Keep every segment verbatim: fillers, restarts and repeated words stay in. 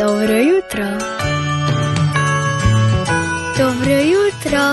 Dobro jutro. Dobro jutro.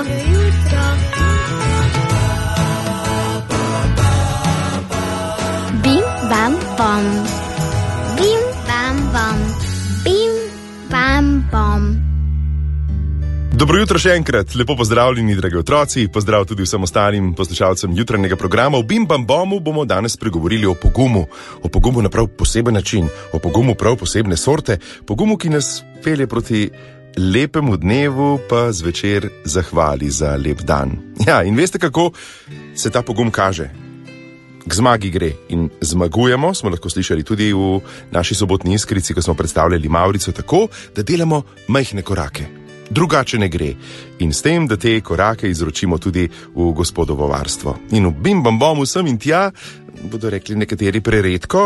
Bim, bam, bom. Bim, bam, bom. Bim, bam, bom. Dobro jutro še enkrat, lepo pozdravljeni, dragi otroci, pozdrav tudi vsem ostalim poslušalcem jutranjega programa. V Bim Bam Bomu bomo danes pregovorili o pogumu, o pogumu na prav poseben način, o pogumu prav posebne sorte, pogumu, ki nas pelje proti lepemu dnevu, pa zvečer zahvali za lep dan. Ja, in veste, kako se ta pogum kaže? K zmagi gre in zmagujemo, smo lahko slišali tudi v naši sobotni iskrici, ko smo predstavljali Mavrico, tako, da delamo majhne korake. Drugače ne gre. In s tem, da te korake izročimo tudi v Gospodovo varstvo. In v Bim Bam Bomu sem in tja, bodo rekli nekateri preredko,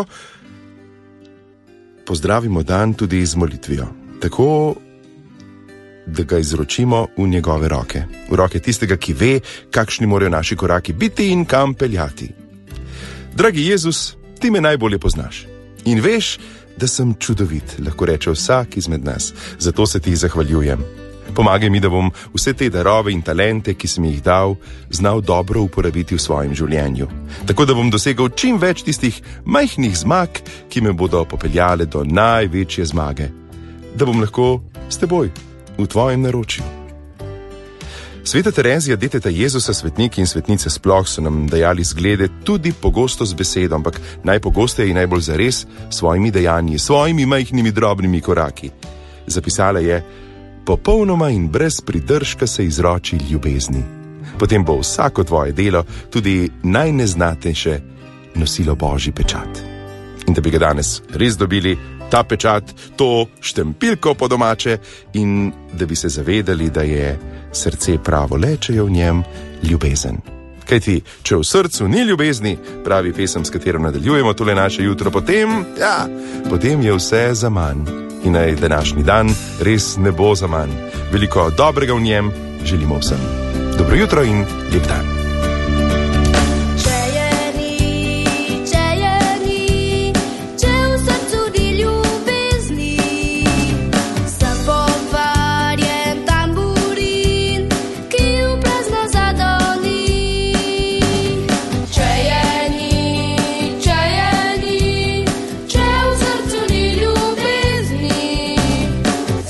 pozdravimo dan tudi z molitvijo. Tako, da ga izročimo v njegove roke. V roke tistega, ki ve, kakšni morajo naši koraki biti in kam peljati. Dragi Jezus, ti me najbolje poznaš. In veš, da sem čudovit, lahko reče vsak izmed nas. Zato se ti zahvaljujem. Pomagaj mi, da bom vse te darove in talente, ki sem jih dal, znal dobro uporabiti v svojem življenju. Tako da bom dosegal čim več tistih majhnih zmag, ki me bodo popeljale do največje zmage. Da bom lahko s teboj, v tvojem naročju. Sveta Terezija, deteta Jezusa, svetniki in svetnice sploh so nam dajali zglede tudi pogosto z besedo, ampak najpogosteje in najbolj zares svojimi dejanji, svojimi majhnimi drobnimi koraki. Zapisala je: popolnoma in brez pridržka se izroči ljubezni. Potem bo vsako tvoje delo, tudi najneznatnejše, nosilo Božji pečat. In da bi ga danes res dobili, ta pečat, to štempilko po domače, in da bi se zavedali, da je srce pravo le, če je v njem ljubezen. Kajti, če v srcu ni ljubezni, pravi pesem, s katero nadaljujemo tole naše jutro, potem, ja, potem je vse za manj. In naj današnji dan res ne bo za manj. Veliko dobrega v njem želimo vsem. Dobro jutro in lep dan.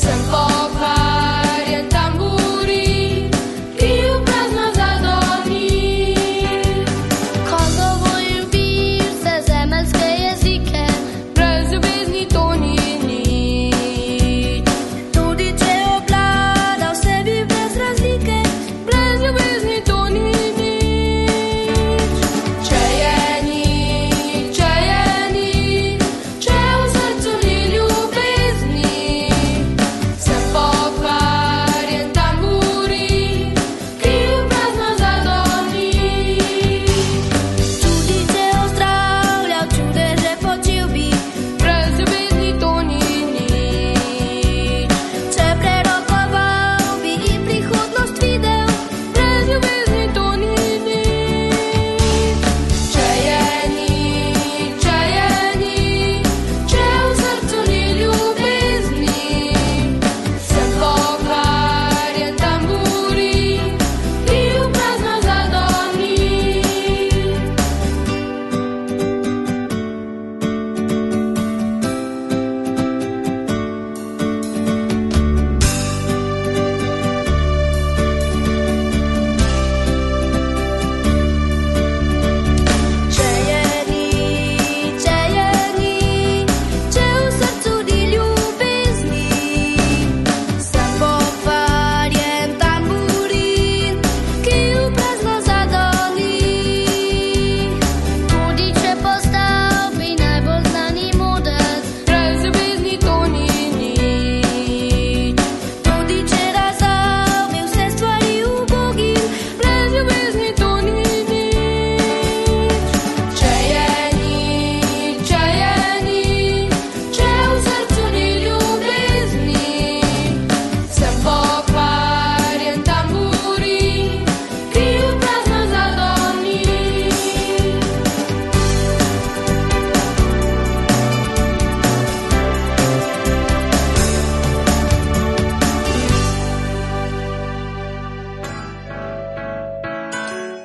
Tamburin, ki v prazno zadoni.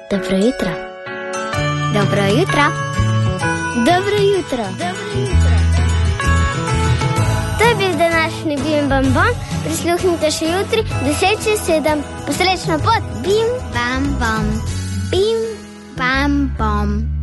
Dobro jutro. Dobro jutro. Dobro jutro. Dobro jutro. To je bil današnji Bim Bam Bom. Prisluhnite še jutri, deset čez sedem. Posrečno pot. Bim Bam Bom. Bim Bam Bom.